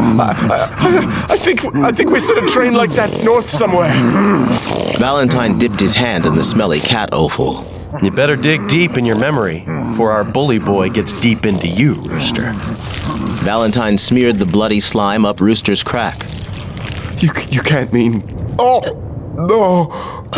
I think we set a train like that north somewhere. Valentine dipped his hand in the smelly cat offal. You better dig deep in your memory, before our bully boy gets deep into you, Rooster. Valentine smeared the bloody slime up Rooster's crack. You can't mean... Oh! No!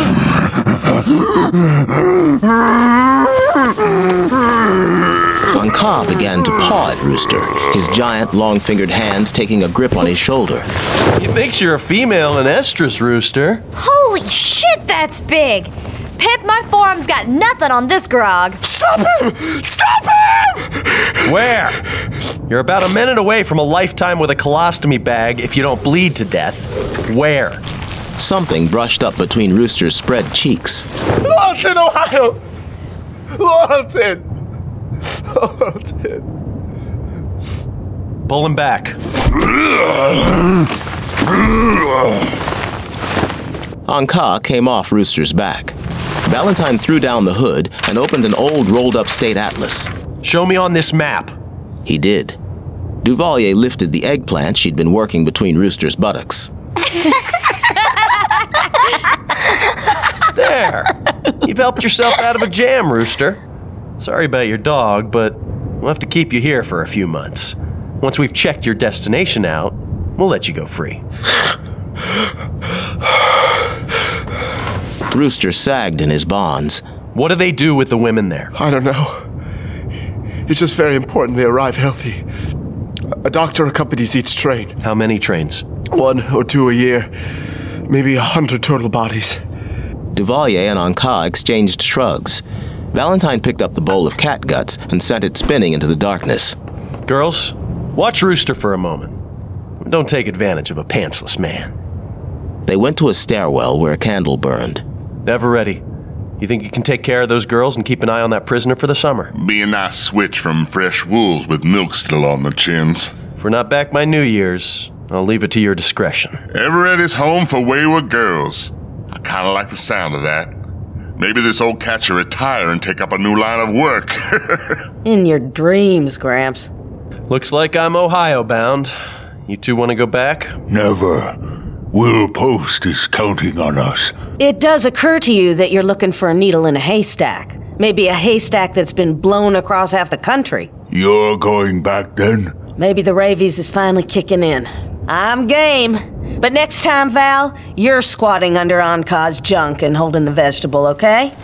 Anka began to paw at Rooster, his giant, long-fingered hands taking a grip on his shoulder. He thinks you're a female in estrus, Rooster. Holy shit, that's big! Pip, my forearm's got nothing on this grog. Stop him! Stop him! Where? You're about a minute away from a lifetime with a colostomy bag if you don't bleed to death. Where? Something brushed up between Rooster's spread cheeks. Lawton, Ohio! Lawton! Lawton. Pull him back. Anka came off Rooster's back. Valentine threw down the hood and opened an old rolled-up state atlas. Show me on this map. He did. Duvalier lifted the eggplant she'd been working between Rooster's buttocks. There! You've helped yourself out of a jam, Rooster. Sorry about your dog, but we'll have to keep you here for a few months. Once we've checked your destination out, we'll let you go free. Rooster sagged in his bonds. What do they do with the women there? I don't know. It's just very important they arrive healthy. A doctor accompanies each train. How many trains? 1 or 2 a year. Maybe 100 total bodies. Duvalier and Anka exchanged shrugs. Valentine picked up the bowl of cat guts and sent it spinning into the darkness. Girls, watch Rooster for a moment. Don't take advantage of a pantsless man. They went to a stairwell where a candle burned. Eveready, you think you can take care of those girls and keep an eye on that prisoner for the summer? Be a nice switch from fresh wolves with milk still on their chins. If we're not back by New Year's, I'll leave it to your discretion. Eveready's home for wayward girls. I kind of like the sound of that. Maybe this old cat should retire and take up a new line of work. In your dreams, Gramps. Looks like I'm Ohio-bound. You two want to go back? Never. Will Post is counting on us. It does occur to you that you're looking for a needle in a haystack. Maybe a haystack that's been blown across half the country. You're going back then? Maybe the rabies is finally kicking in. I'm game. But next time, Val, you're squatting under Anka's junk and holding the vegetable, okay?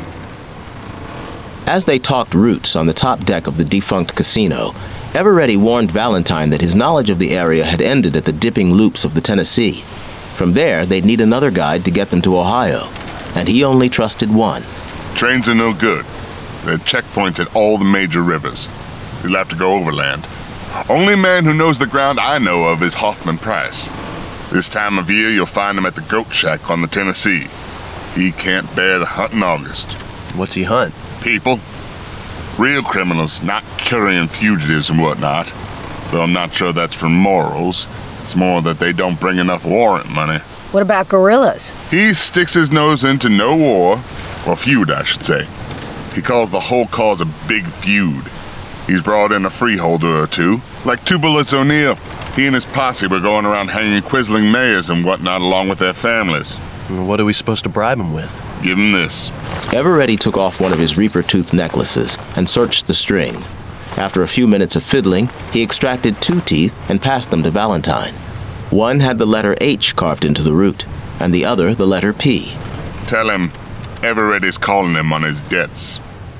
As they talked roots on the top deck of the defunct casino, Eveready warned Valentine that his knowledge of the area had ended at the dipping loops of the Tennessee. From there, they'd need another guide to get them to Ohio, and he only trusted one. Trains are no good. There are checkpoints at all the major rivers. You'll have to go overland. Only man who knows the ground I know of is Hoffman Price. This time of year, you'll find him at the Goat Shack on the Tennessee. He can't bear to hunt in August. What's he hunt? People. Real criminals, not currying fugitives and whatnot. Though I'm not sure that's for morals. It's more that they don't bring enough warrant money. What about gorillas? He sticks his nose into no war, or feud, I should say. He calls the whole cause a big feud. He's brought in a freeholder or two, like Two Bullets O'Neill. He and his posse were going around hanging quizzling mayors and whatnot along with their families. What are we supposed to bribe him with? Give him this. Eveready took off one of his reaper-tooth necklaces and searched the string. After a few minutes of fiddling, he extracted 2 teeth and passed them to Valentine. One had the letter H carved into the root, and the other the letter P. Tell him Eveready's calling him on his debts.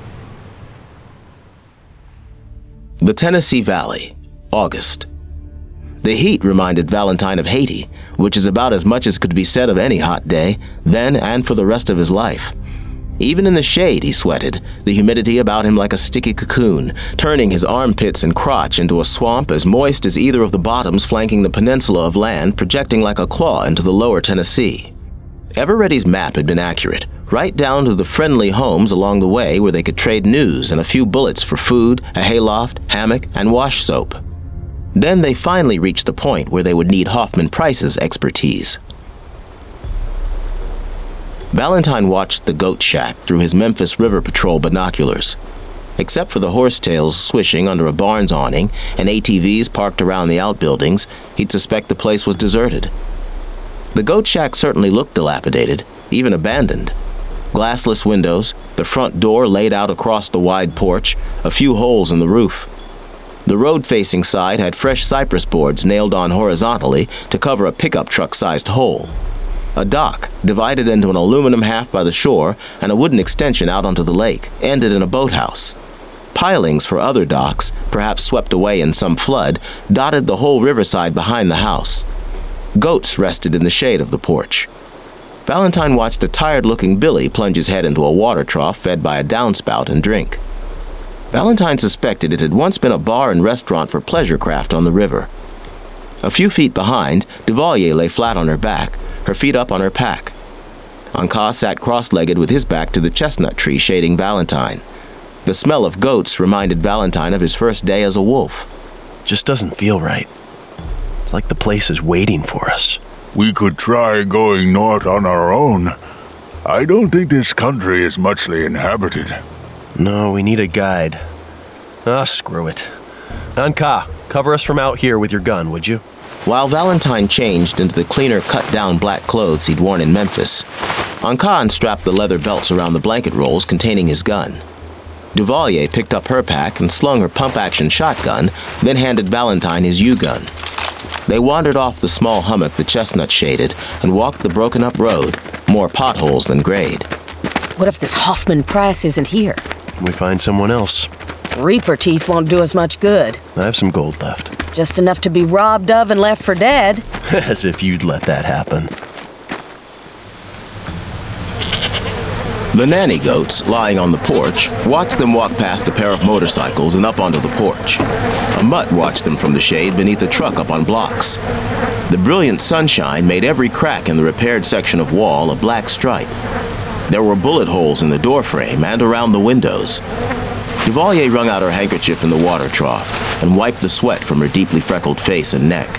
The Tennessee Valley, August. The heat reminded Valentine of Haiti, which is about as much as could be said of any hot day, then and for the rest of his life. Even in the shade he sweated, the humidity about him like a sticky cocoon, turning his armpits and crotch into a swamp as moist as either of the bottoms flanking the peninsula of land projecting like a claw into the lower Tennessee. Eveready's map had been accurate, right down to the friendly homes along the way where they could trade news and a few bullets for food, a hayloft, hammock, and wash soap. Then they finally reached the point where they would need Hoffman Price's expertise. Valentine watched the Goat Shack through his Memphis River Patrol binoculars. Except for the horsetails swishing under a barn's awning and ATVs parked around the outbuildings, he'd suspect the place was deserted. The goat shack certainly looked dilapidated, even abandoned. Glassless windows, the front door laid out across the wide porch, a few holes in the roof. The road-facing side had fresh cypress boards nailed on horizontally to cover a pickup truck-sized hole. A dock, divided into an aluminum half by the shore and a wooden extension out onto the lake, ended in a boathouse. Pilings for other docks, perhaps swept away in some flood, dotted the whole riverside behind the house. Goats rested in the shade of the porch. Valentine watched a tired-looking Billy plunge his head into a water trough fed by a downspout and drink. Valentine suspected it had once been a bar and restaurant for pleasure craft on the river. A few feet behind, Duvalier lay flat on her back, her feet up on her pack. Anka sat cross-legged with his back to the chestnut tree shading Valentine. The smell of goats reminded Valentine of his first day as a wolf. Just doesn't feel right. It's like the place is waiting for us. We could try going north on our own. I don't think this country is muchly inhabited. No, we need a guide. Screw it. Anka, cover us from out here with your gun, would you? While Valentine changed into the cleaner cut-down black clothes he'd worn in Memphis, Anka unstrapped the leather belts around the blanket rolls containing his gun. Duvalier picked up her pack and slung her pump-action shotgun, then handed Valentine his U-gun. They wandered off the small hummock the chestnut shaded and walked the broken-up road, more potholes than grade. What if this Hoffman Price isn't here? We find someone else. Reaper teeth won't do us much good. I have some gold left. Just enough to be robbed of and left for dead. As if you'd let that happen. The nanny goats, lying on the porch, watched them walk past a pair of motorcycles and up onto the porch. A mutt watched them from the shade beneath a truck up on blocks. The brilliant sunshine made every crack in the repaired section of wall a black stripe. There were bullet holes in the doorframe and around the windows. Duvalier wrung out her handkerchief in the water trough and wiped the sweat from her deeply freckled face and neck.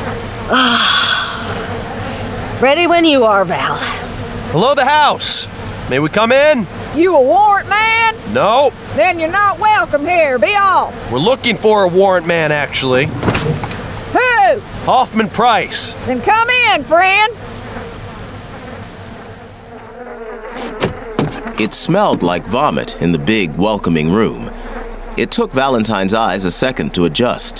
Ready when you are, Val. Hello, the house! May we come in? You a warrant man? No. Then you're not welcome here. Be off. We're looking for a warrant man, actually. Who? Hoffman Price. Then come in, friend. It smelled like vomit in the big, welcoming room. It took Valentine's eyes a second to adjust.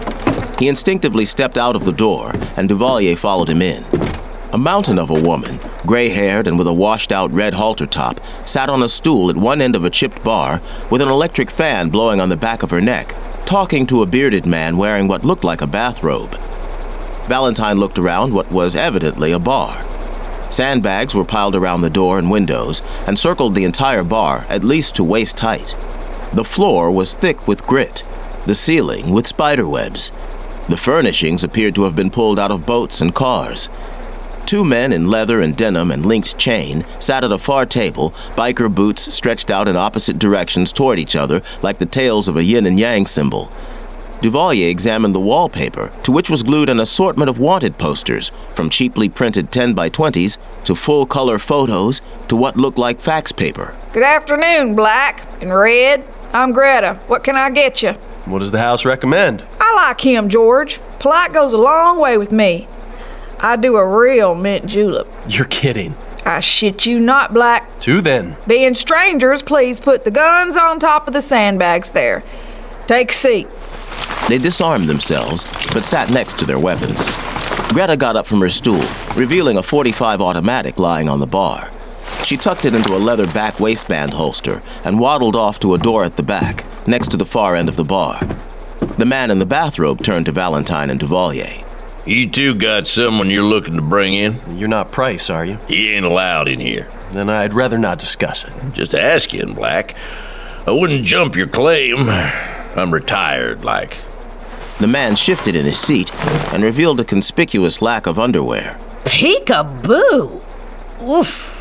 He instinctively stepped out of the door, and Duvalier followed him in. A mountain of a woman, gray-haired and with a washed-out red halter top, sat on a stool at one end of a chipped bar with an electric fan blowing on the back of her neck, talking to a bearded man wearing what looked like a bathrobe. Valentine looked around what was evidently a bar. Sandbags were piled around the door and windows and circled the entire bar, at least to waist height. The floor was thick with grit, the ceiling with spiderwebs. The furnishings appeared to have been pulled out of boats and cars. Two men in leather and denim and linked chain sat at a far table, biker boots stretched out in opposite directions toward each other like the tails of a yin and yang symbol. Duvalier examined the wallpaper, to which was glued an assortment of wanted posters, from cheaply printed 10x20s to full-color photos to what looked like fax paper. Good afternoon, Black and Red. I'm Greta. What can I get you? What does the house recommend? I like him, George. Polite goes a long way with me. I do a real mint julep. You're kidding. I shit you not, Black. Two then. Being strangers, please put the guns on top of the sandbags there. Take a seat. They disarmed themselves, but sat next to their weapons. Greta got up from her stool, revealing a .45 automatic lying on the bar. She tucked it into a leather back waistband holster and waddled off to a door at the back, next to the far end of the bar. The man in the bathrobe turned to Valentine and Duvalier. You two got someone you're looking to bring in? You're not Price, are you? He ain't allowed in here. Then I'd rather not discuss it. Just asking, Black. I wouldn't jump your claim. I'm retired, like. The man shifted in his seat and revealed a conspicuous lack of underwear. Peekaboo! Oof.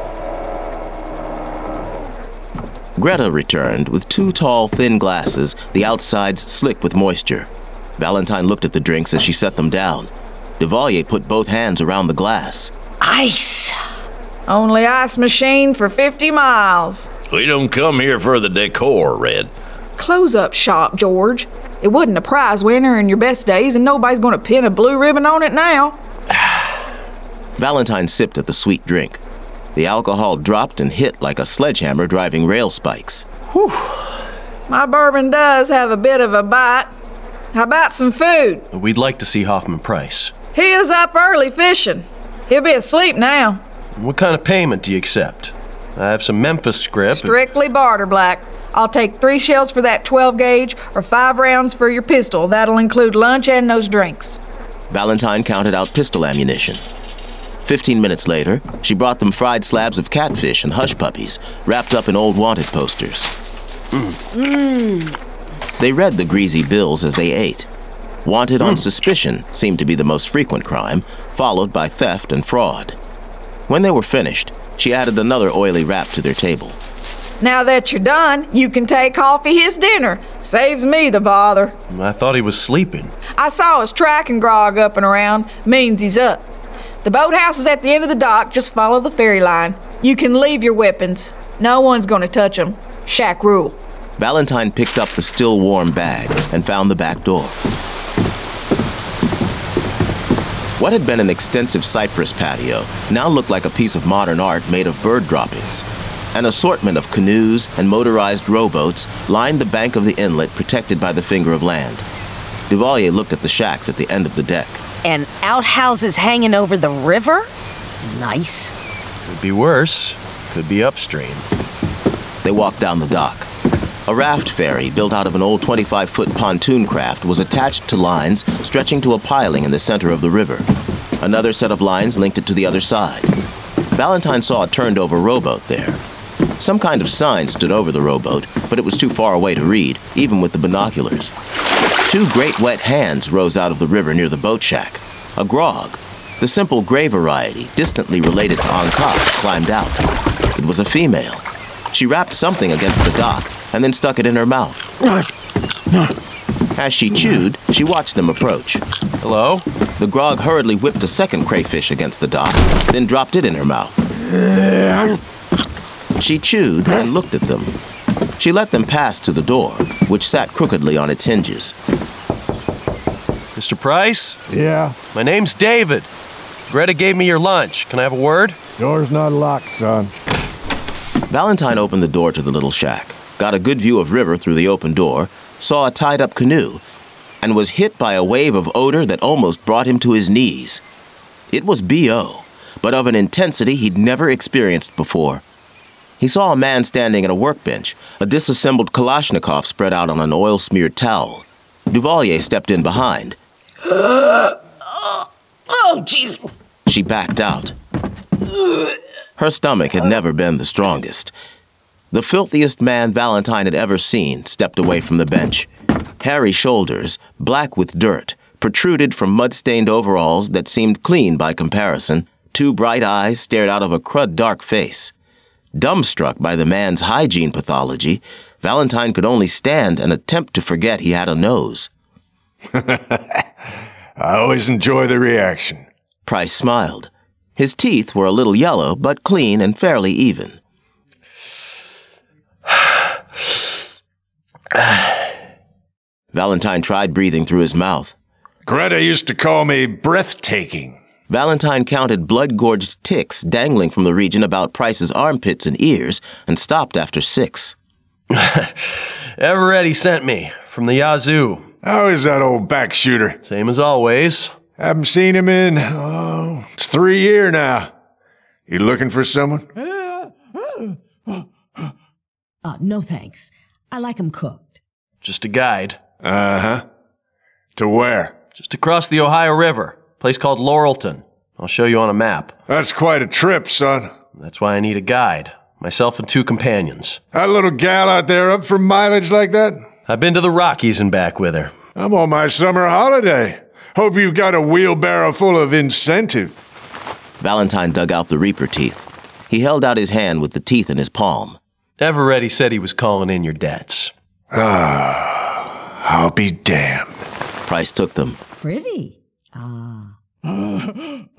Greta returned with two tall, thin glasses, the outsides slick with moisture. Valentine looked at the drinks as she set them down. Duvalier put both hands around the glass. Ice! Only ice machine for 50 miles. We don't come here for the decor, Red. Close up shop, George. It wasn't a prize winner in your best days, and nobody's gonna pin a blue ribbon on it now. Valentine sipped at the sweet drink. The alcohol dropped and hit like a sledgehammer driving rail spikes. Whew. My bourbon does have a bit of a bite. How about some food? We'd like to see Hoffman Price. He is up early fishing. He'll be asleep now. What kind of payment do you accept? I have some Memphis script. Strictly barter, Black. I'll take 3 shells for that 12 gauge or 5 rounds for your pistol. That'll include lunch and those drinks. Valentine counted out pistol ammunition. 15 minutes later, she brought them fried slabs of catfish and hush puppies wrapped up in old wanted posters. They read the greasy bills as they ate. Wanted on suspicion seemed to be the most frequent crime, followed by theft and fraud. When they were finished, she added another oily wrap to their table. Now that you're done, you can take Coffee his dinner. Saves me the bother. I thought he was sleeping. I saw his tracking grog up and around. Means he's up. The boathouse is at the end of the dock. Just follow the ferry line. You can leave your weapons. No one's gonna touch them. Shack rule. Valentine picked up the still warm bag and found the back door. What had been an extensive cypress patio now looked like a piece of modern art made of bird droppings. An assortment of canoes and motorized rowboats lined the bank of the inlet protected by the finger of land. Duvalier looked at the shacks at the end of the deck. And outhouses hanging over the river? Nice. Could be worse. Could be upstream. They walked down the dock. A raft ferry built out of an old 25-foot pontoon craft was attached to lines stretching to a piling in the center of the river. Another set of lines linked it to the other side. Valentine saw a turned-over rowboat there. Some kind of sign stood over the rowboat, but it was too far away to read, even with the binoculars. 2 great wet hands rose out of the river near the boat shack. A grog, the simple gray variety, distantly related to Ankh, climbed out. It was a female. She wrapped something against the dock and then stuck it in her mouth. As she chewed, she watched them approach. Hello? The grog hurriedly whipped a second crayfish against the dock, then dropped it in her mouth. She chewed and looked at them. She let them pass to the door, which sat crookedly on its hinges. Mr. Price? Yeah? My name's David. Greta gave me your lunch. Can I have a word? Door's not locked, son. Valentine opened the door to the little shack, got a good view of river through the open door, saw a tied-up canoe, and was hit by a wave of odor that almost brought him to his knees. It was B.O., but of an intensity he'd never experienced before. He saw a man standing at a workbench, a disassembled Kalashnikov spread out on an oil-smeared towel. Duvalier stepped in behind. Oh, jeez. She backed out. Her stomach had never been the strongest. The filthiest man Valentine had ever seen stepped away from the bench. Hairy shoulders, black with dirt, protruded from mud-stained overalls that seemed clean by comparison. 2 bright eyes stared out of a crud-dark face. Dumbstruck by the man's hygiene pathology, Valentine could only stand and attempt to forget he had a nose. I always enjoy the reaction. Price smiled. His teeth were a little yellow, but clean and fairly even. Valentine tried breathing through his mouth. Greta used to call me breathtaking. Valentine counted blood-gorged ticks dangling from the region about Price's armpits and ears and stopped after 6. Eveready sent me, from the Yazoo. How is that old back shooter? Same as always. Haven't seen him in, it's 3 years now. You looking for someone? No thanks. I like 'em cooked. Just a guide. Uh-huh. To where? Just across the Ohio River. Place called Laurelton. I'll show you on a map. That's quite a trip, son. That's why I need a guide. Myself and 2 companions. That little gal out there up for mileage like that? I've been to the Rockies and back with her. I'm on my summer holiday. Hope you've got a wheelbarrow full of incentive. Valentine dug out the reaper teeth. He held out his hand with the teeth in his palm. Eveready said he was calling in your debts. I'll be damned. Price took them. Pretty.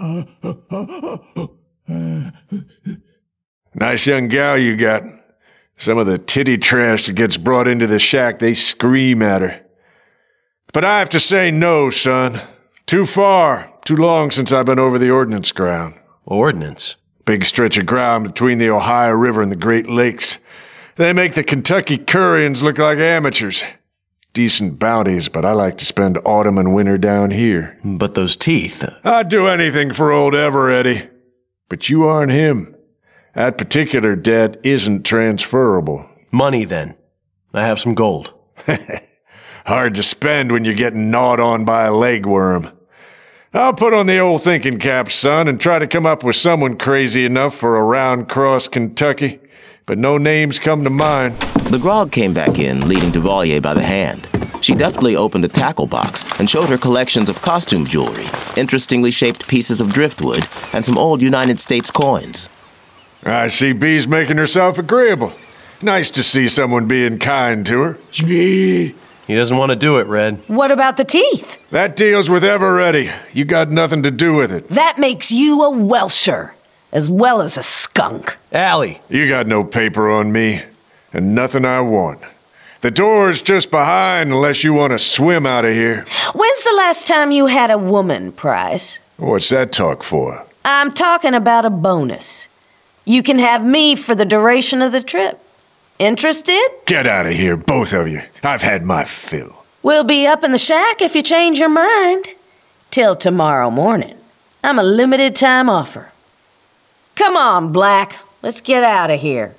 Nice young gal you got. Some of the titty trash that gets brought into the shack, they scream at her. But I have to say no, son. Too far, too long since I've been over the ordnance ground. Ordnance? Big stretch of ground between the Ohio River and the Great Lakes. They make the Kentucky Currians look like amateurs. Decent bounties, but I like to spend autumn and winter down here. But those teeth... I'd do anything for old Eveready. But you aren't him. That particular debt isn't transferable. Money, then. I have some gold. Hard to spend when you're getting gnawed on by a legworm. I'll put on the old thinking cap, son, and try to come up with someone crazy enough for a round cross Kentucky. But no names come to mind. The grog came back in, leading Duvalier by the hand. She deftly opened a tackle box and showed her collections of costume jewelry, interestingly shaped pieces of driftwood, and some old United States coins. I see Bee's making herself agreeable. Nice to see someone being kind to her. He doesn't want to do it, Red. What about the teeth? That deals with Eveready. You got nothing to do with it. That makes you a Welsher, as well as a skunk. Allie! You got no paper on me, and nothing I want. The door's just behind unless you want to swim out of here. When's the last time you had a woman, Price? What's that talk for? I'm talking about a bonus. You can have me for the duration of the trip. Interested? Get out of here, both of you. I've had my fill. We'll be up in the shack if you change your mind. Till tomorrow morning. I'm a limited time offer. Come on, Black. Let's get out of here.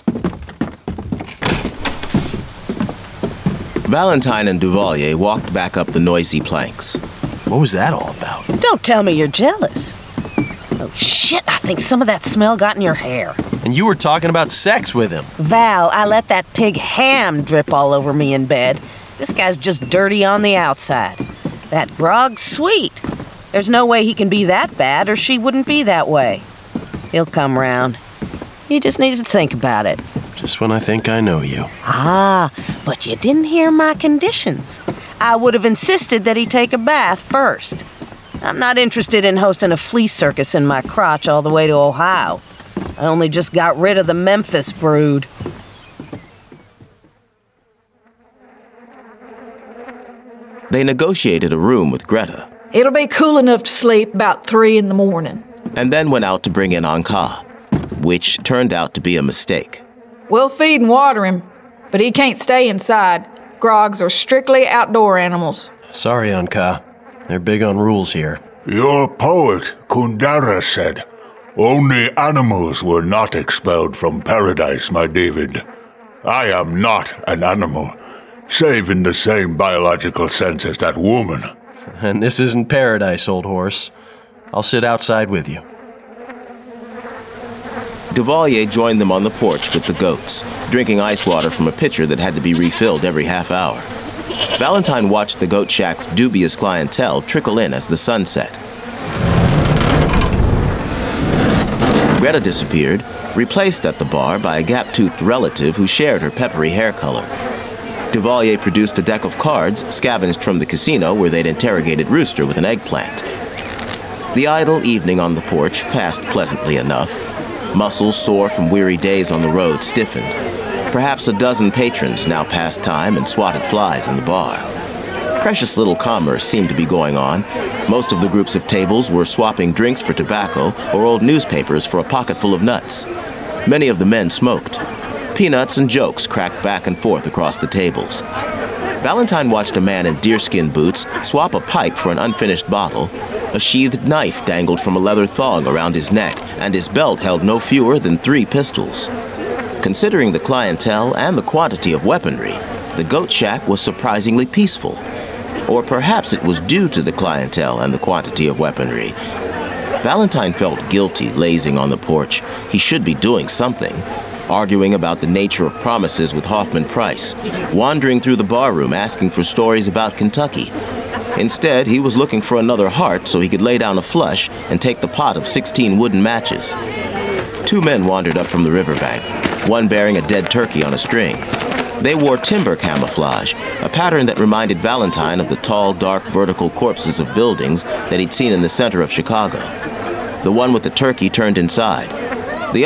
Valentine and Duvalier walked back up the noisy planks. What was that all about? Don't tell me you're jealous. Oh, shit, I think some of that smell got in your hair. And you were talking about sex with him. Val, I let that pig ham drip all over me in bed. This guy's just dirty on the outside. That grog's sweet. There's no way he can be that bad or she wouldn't be that way. He'll come round. He just needs to think about it. Just when I think I know you. Ah, but you didn't hear my conditions. I would have insisted that he take a bath first. I'm not interested in hosting a flea circus in my crotch all the way to Ohio. I only just got rid of the Memphis brood. They negotiated a room with Greta. It'll be cool enough to sleep about 3 in the morning. And then went out to bring in Anka, which turned out to be a mistake. We'll feed and water him, but he can't stay inside. Grogs are strictly outdoor animals. Sorry, Anka. They're big on rules here. Your poet, Kundara, said, "Only animals were not expelled from paradise, my David. I am not an animal, save in the same biological sense as that woman." And this isn't paradise, old horse. I'll sit outside with you. Duvalier joined them on the porch with the goats, drinking ice water from a pitcher that had to be refilled every half hour. Valentine watched the goat shack's dubious clientele trickle in as the sun set. Greta disappeared, replaced at the bar by a gap-toothed relative who shared her peppery hair color. Duvalier produced a deck of cards scavenged from the casino where they'd interrogated Rooster with an eggplant. The idle evening on the porch passed pleasantly enough. Muscles sore from weary days on the road stiffened. Perhaps a dozen patrons now passed time and swatted flies in the bar. Precious little commerce seemed to be going on. Most of the groups of tables were swapping drinks for tobacco or old newspapers for a pocketful of nuts. Many of the men smoked. Peanuts and jokes cracked back and forth across the tables. Valentine watched a man in deerskin boots swap a pipe for an unfinished bottle. A sheathed knife dangled from a leather thong around his neck, and his belt held no fewer than 3 pistols. Considering the clientele and the quantity of weaponry, the goat shack was surprisingly peaceful. Or perhaps it was due to the clientele and the quantity of weaponry. Valentine felt guilty lazing on the porch. He should be doing something. Arguing about the nature of promises with Hoffman Price. Wandering through the barroom asking for stories about Kentucky. Instead, he was looking for another heart so he could lay down a flush and take the pot of 16 wooden matches. 2 men wandered up from the riverbank, one bearing a dead turkey on a string. They wore timber camouflage, a pattern that reminded Valentine of the tall, dark, vertical corpses of buildings that he'd seen in the center of Chicago. The one with the turkey turned inside. The other,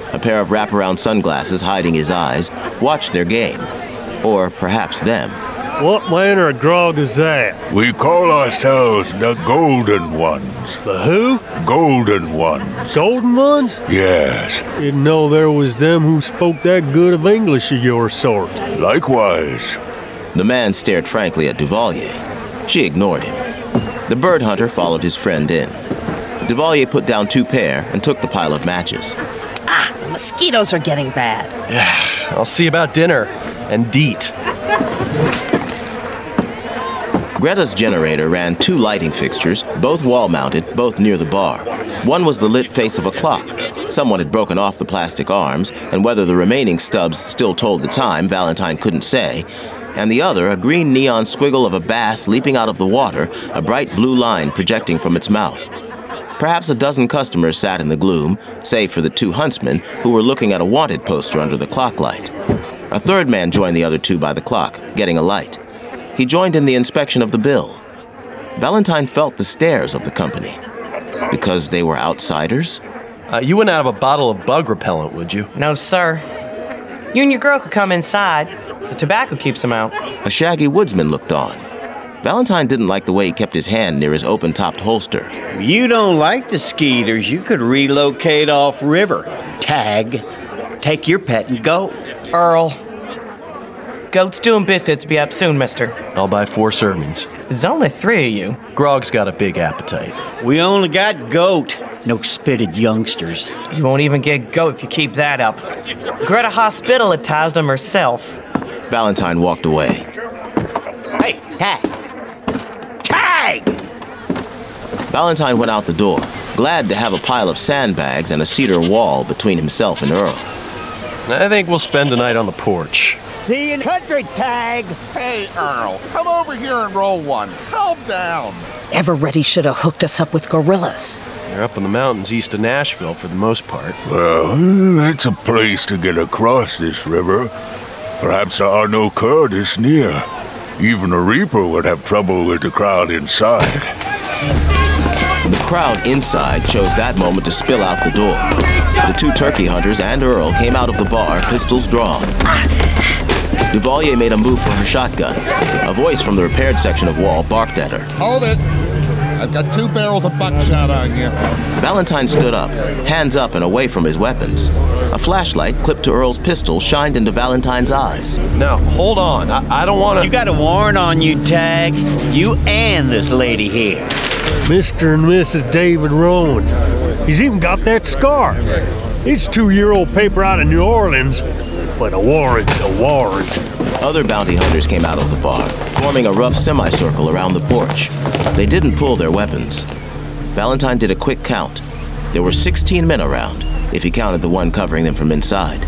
a pair of wraparound sunglasses hiding his eyes, watched their game. Or perhaps them. What manner of grog is that? We call ourselves the Golden Ones. The who? Golden Ones. Golden ones? Yes. Didn't know there was them who spoke that good of English of your sort. Likewise. The man stared frankly at Duvalier. She ignored him. The bird hunter followed his friend in. Duvalier put down 2 pair and took the pile of matches. The mosquitoes are getting bad. Yeah, I'll see about dinner and Deet. Greta's generator ran 2 lighting fixtures, both wall-mounted, both near the bar. One was the lit face of a clock. Someone had broken off the plastic arms, and whether the remaining stubs still told the time, Valentine couldn't say. And the other, a green neon squiggle of a bass leaping out of the water, a bright blue line projecting from its mouth. Perhaps a dozen customers sat in the gloom, save for the 2 huntsmen who were looking at a wanted poster under the clock light. A third man joined the other 2 by the clock, getting a light. He joined in the inspection of the bill. Valentine felt the stares of the company. Because they were outsiders? You wouldn't have a bottle of bug repellent, would you? No, sir. You and your girl could come inside. The tobacco keeps them out. A shaggy woodsman looked on. Valentine didn't like the way he kept his hand near his open-topped holster. You don't like the skeeters. You could relocate off-river. Tag. Take your pet and go. Earl. Goat stew and biscuits be up soon, mister. I'll buy 4 servings. There's only 3 of you. Grog's got a big appetite. We only got goat. No spitted youngsters. You won't even get goat if you keep that up. Greta hospitalized him herself. Valentine walked away. Hey, Tag! Tag! Valentine went out the door, glad to have a pile of sandbags and a cedar wall between himself and Earl. I think we'll spend the night on the porch. See you in country, Tag! Hey, Earl, come over here and roll one. Calm down. Everready should have hooked us up with gorillas. They're up in the mountains east of Nashville for the most part. Well, it's a place to get across this river. Perhaps there are no Kurdish near. Even a reaper would have trouble with the crowd inside. The crowd inside chose that moment to spill out the door. The 2 turkey hunters and Earl came out of the bar, pistols drawn. Duvalier made a move for her shotgun. A voice from the repaired section of wall barked at her. Hold it. I've got 2 barrels of buckshot on you. Valentine stood up, hands up and away from his weapons. A flashlight clipped to Earl's pistol shined into Valentine's eyes. Now, hold on. I don't want to... You got a warrant on you, Tag. You and this lady here. Mr. and Mrs. David Rowan. He's even got that scar. It's 2-year-old paper out of New Orleans, but a warrant's a warrant. Other bounty hunters came out of the bar, forming a rough semicircle around the porch. They didn't pull their weapons. Valentine did a quick count. There were 16 men around, if he counted the one covering them from inside.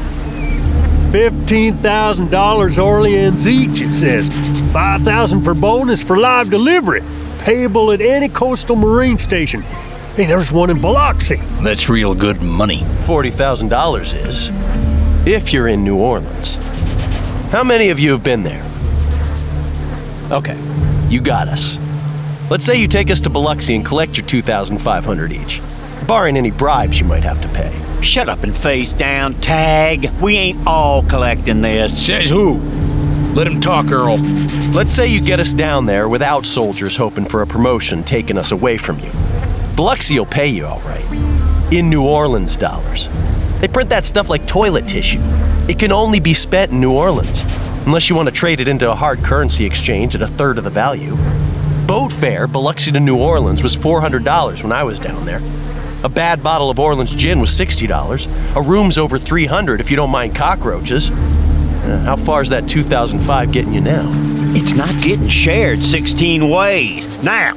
$15,000 Orleans each, it says. $5,000 for bonus for live delivery. Payable at any coastal marine station. Hey, there's one in Biloxi. That's real good money. $40,000 is, if you're in New Orleans. How many of you have been there? Okay, you got us. Let's say you take us to Biloxi and collect your $2,500 each, barring any bribes you might have to pay. Shut up and face down, Tag. We ain't all collecting this. Says who? Let him talk, Earl. Let's say you get us down there without soldiers hoping for a promotion taking us away from you. Biloxi will pay you all right. In New Orleans dollars. They print that stuff like toilet tissue. It can only be spent in New Orleans, unless you want to trade it into a hard currency exchange at 1/3 of the value. Boat fare, Biloxi to New Orleans, was $400 when I was down there. A bad bottle of Orleans gin was $60. A room's over $300 if you don't mind cockroaches. How far is that $2,500 getting you now? It's not getting shared 16 ways. Now,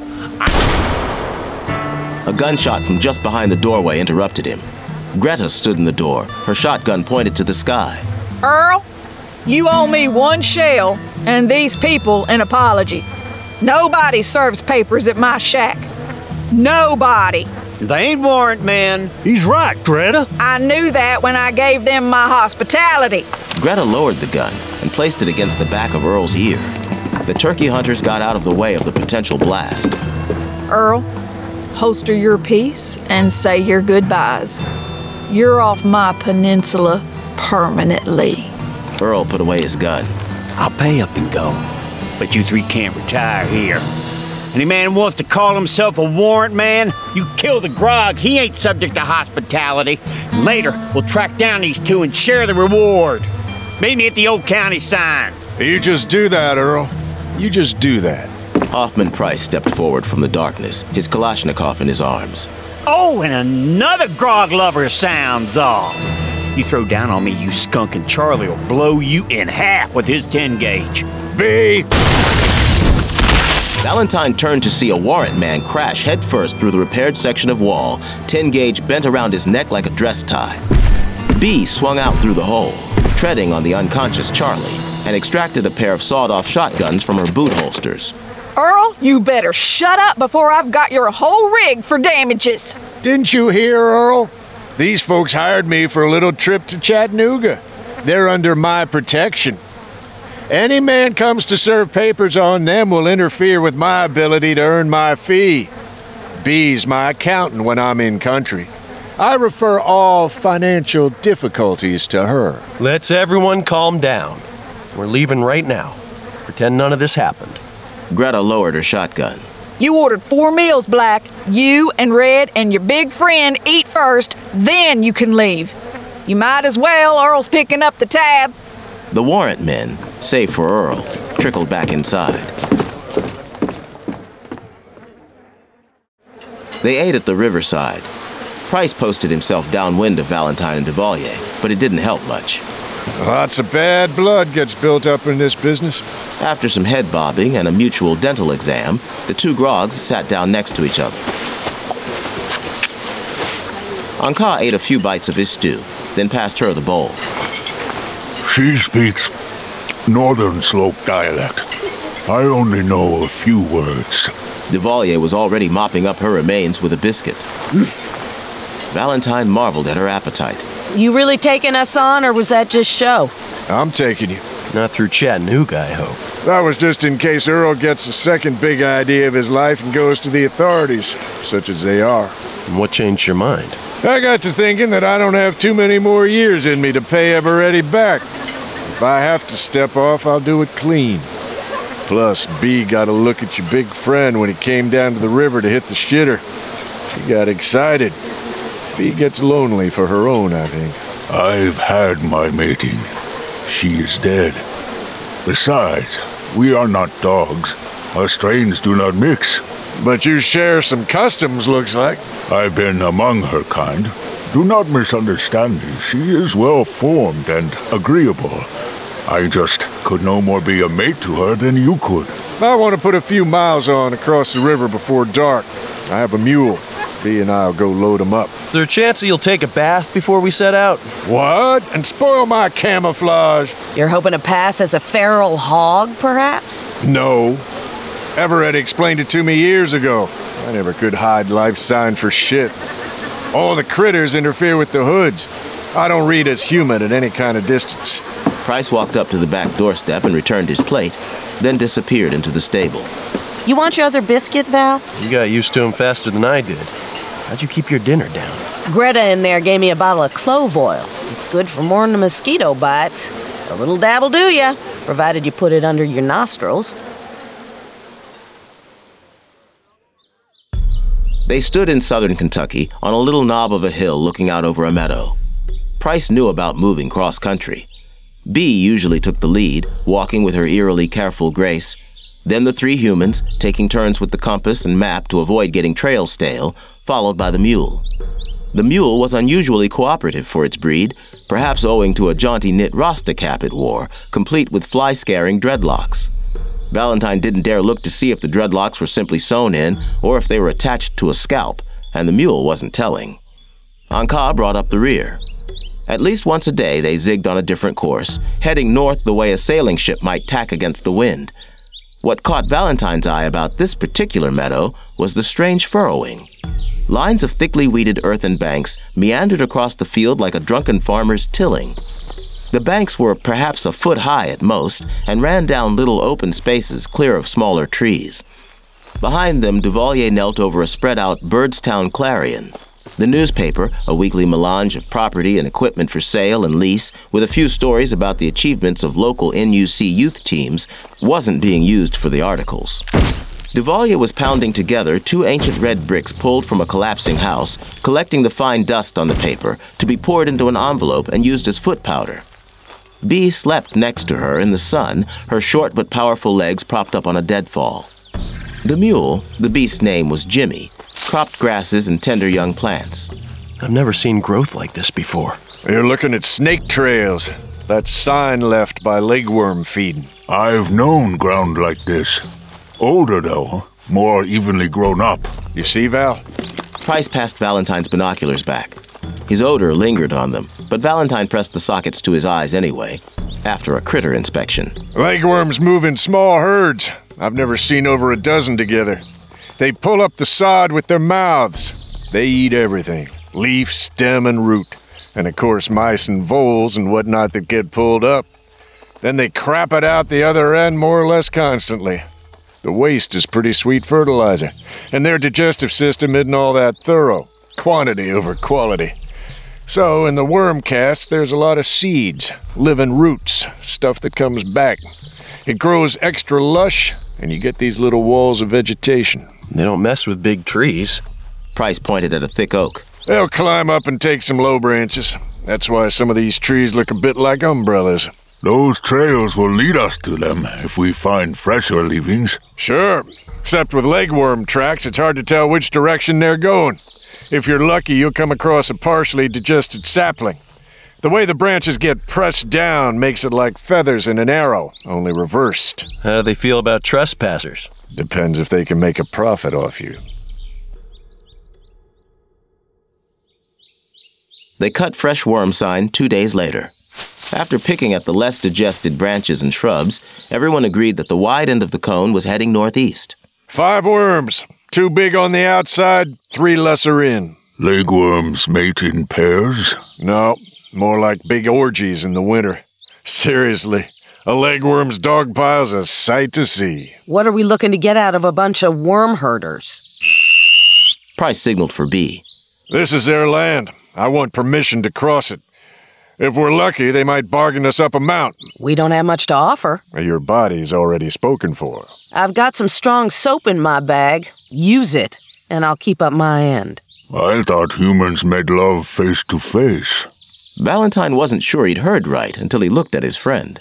A gunshot from just behind the doorway interrupted him. Greta stood in the door, her shotgun pointed to the sky. Earl, you owe me 1 shell and these people an apology. Nobody serves papers at my shack. Nobody. they ain't warrant men. He's right, Greta. I knew that when I gave them my hospitality. Greta lowered the gun and placed it against the back of Earl's ear. The turkey hunters got out of the way of the potential blast. Earl, holster your piece and say your goodbyes. You're off my peninsula permanently. Earl put away his gun. I'll pay up and go, but you three can't retire here. Any man wants to call himself a warrant man, you kill the grog. He ain't subject to hospitality. Later, we'll track down these two and share the reward. Meet me at the old county sign. You just do that, Earl. You just do that. Hoffman Price stepped forward from the darkness, his Kalashnikov in his arms. Oh, and another grog lover sounds off. You throw down on me, you skunk, and Charlie will blow you in half with his 10-gauge. B! Valentine turned to see a warrant man crash headfirst through the repaired section of wall, 10-gauge bent around his neck like a dress tie. B swung out through the hole, treading on the unconscious Charlie, and extracted a pair of sawed-off shotguns from her boot holsters. Earl, you better shut up before I've got your whole rig for damages. Didn't you hear, Earl? These folks hired me for a little trip to Chattanooga. They're under my protection. Any man comes to serve papers on them will interfere with my ability to earn my fee. B's my accountant when I'm in country. I refer all financial difficulties to her. Let's everyone calm down. We're leaving right now. Pretend none of this happened. Greta lowered her shotgun. You ordered 4 meals, Black. You and Red and your big friend eat first, then you can leave. You might as well, Earl's picking up the tab. The warrant men, save for Earl, trickled back inside. They ate at the riverside. Price posted himself downwind of Valentine and Duvalier, but it didn't help much. Lots of bad blood gets built up in this business. After some head bobbing and a mutual dental exam, the two grogs sat down next to each other. Anka ate a few bites of his stew, then passed her the bowl. She speaks Northern Slope dialect. I only know a few words. Duvalier was already mopping up her remains with a biscuit. Valentine marveled at her appetite. You really taking us on, or was that just show? I'm taking you. Not through Chattanooga, I hope. That was just in case Earl gets a second big idea of his life and goes to the authorities, such as they are. And what changed your mind? I got to thinking that I don't have too many more years in me to pay Eveready back. If I have to step off, I'll do it clean. Plus, B got a look at your big friend when he came down to the river to hit the shitter. She got excited. B gets lonely for her own, I think. I've had my mating. She is dead. Besides, we are not dogs. Our strains do not mix. But you share some customs, looks like. I've been among her kind. Do not misunderstand me. She is well-formed and agreeable. I just could no more be a mate to her than you could. I want to put a few miles on across the river before dark. I have a mule. B and I'll go load him up. Is there a chance that you'll take a bath before we set out? What? And spoil my camouflage? You're hoping to pass as a feral hog, perhaps? No. Everett explained it to me years ago. I never could hide life sign for shit. All the critters interfere with the hoods. I don't read as human at any kind of distance. Price walked up to the back doorstep and returned his plate, then disappeared into the stable. You want your other biscuit, Val? You got used to him faster than I did. How'd you keep your dinner down? Greta in there gave me a bottle of clove oil. It's good for more than the mosquito bites. A little dab'll do ya, provided you put it under your nostrils. They stood in southern Kentucky on a little knob of a hill looking out over a meadow. Price knew about moving cross-country. B usually took the lead, walking with her eerily careful grace. Then the three humans, taking turns with the compass and map to avoid getting trails stale, followed by the mule. The mule was unusually cooperative for its breed, perhaps owing to a jaunty knit rasta cap it wore, complete with fly-scaring dreadlocks. Valentine didn't dare look to see if the dreadlocks were simply sewn in or if they were attached to a scalp, and the mule wasn't telling. Anka brought up the rear. At least once a day, they zigged on a different course, heading north the way a sailing ship might tack against the wind. What caught Valentine's eye about this particular meadow was the strange furrowing. Lines of thickly weeded earthen banks meandered across the field like a drunken farmer's tilling. The banks were perhaps a foot high at most and ran down little open spaces clear of smaller trees. Behind them, Duvalier knelt over a spread-out Birdstown clarion. The newspaper, a weekly melange of property and equipment for sale and lease, with a few stories about the achievements of local NUC youth teams, wasn't being used for the articles. Duvalier was pounding together 2 ancient red bricks pulled from a collapsing house, collecting the fine dust on the paper to be poured into an envelope and used as foot powder. Bee slept next to her in the sun, her short but powerful legs propped up on a deadfall. The mule, the beast's name was Jimmy, cropped grasses and tender young plants. I've never seen growth like this before. You're looking at snake trails. That sign left by legworm feeding. I've known ground like this. Older, though. More evenly grown up. You see, Val? Price passed Valentine's binoculars back. His odor lingered on them, but Valentine pressed the sockets to his eyes anyway, after a critter inspection. Legworms move in small herds. I've never seen over a dozen together. They pull up the sod with their mouths. They eat everything, leaf, stem, and root. And of course mice and voles and whatnot that get pulled up. Then they crap it out the other end more or less constantly. The waste is pretty sweet fertilizer, and their digestive system isn't all that thorough. Quantity over quality. So in the worm cast, there's a lot of seeds, living roots, stuff that comes back. It grows extra lush, and you get these little walls of vegetation. They don't mess with big trees. Price pointed at a thick oak. They'll climb up and take some low branches. That's why some of these trees look a bit like umbrellas. Those trails will lead us to them if we find fresher leavings. Sure. Except with legworm tracks, it's hard to tell which direction they're going. If you're lucky, you'll come across a partially digested sapling. The way the branches get pressed down makes it like feathers in an arrow, only reversed. How do they feel about trespassers? Depends if they can make a profit off you. They cut fresh worm sign 2 days later. After picking at the less digested branches and shrubs, everyone agreed that the wide end of the cone was heading northeast. 5 worms. 2 big on the outside, 3 lesser in. Legworms mate in pairs? No, more like big orgies in the winter. Seriously, a legworm's dog pile's a sight to see. What are we looking to get out of a bunch of worm herders? Price signaled for Bee. This is their land. I want permission to cross it. If we're lucky, they might bargain us up a mountain. We don't have much to offer. Your body's already spoken for. I've got some strong soap in my bag. Use it, and I'll keep up my end. I thought humans made love face to face. Valentine wasn't sure he'd heard right until he looked at his friend.